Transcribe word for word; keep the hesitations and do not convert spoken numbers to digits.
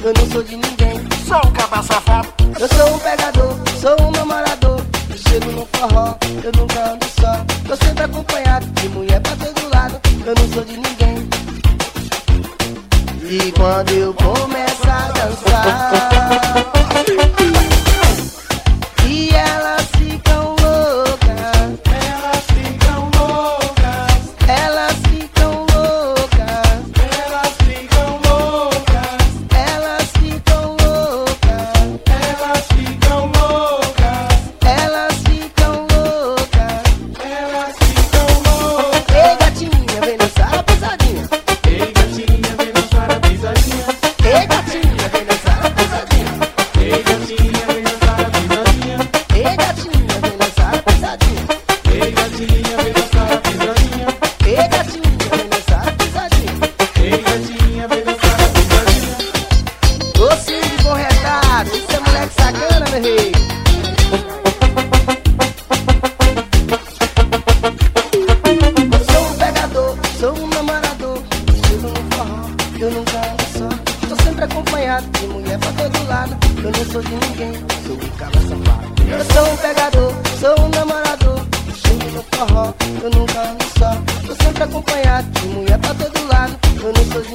eu não sou de ninguém. Sou um caba safado. Eu sou um pegador, sou um namorador. Eu chego no forró, eu nunca ando só. Tô sempre acompanhado de mulher pra todo lado. Eu não sou de ninguém. E quando eu começo a dançar, e elas ficam loucas, Elas ficam loucas, elas ficam loucas, elas ficam loucas, elas ficam loucas, elas ficam loucas, elas ficam loucas. elas ficam loucas. Ei gatinha, vem dançar a pisadinha. Ei gatinha, vem dançar a pisadinha. Ei gatinha, vem dançar a pisadinha. Ei gatinha, vem dançar a pisadinha. Ei gatinha, vem dançar a pisadinha. Ei gatinha, vem dançar a pisadinha. Ei gatinha, vem dançar a pisadinha. Ei gatinha, vem dançar a pisadinha. Ô Cid com retado, isso é moleque sacana, meu rei. Eu sou um pegador, sou um namorador. Chego no forró, eu nunca ando só. Tô sempre acompanhado de mulher pra todo lado. Eu não sou de ninguém, sou um cara safado. Eu sou um pegador, sou um namorador. Chego no forró, eu nunca ando só. Tô sempre acompanhado de mulher pra todo lado. Eu não sou de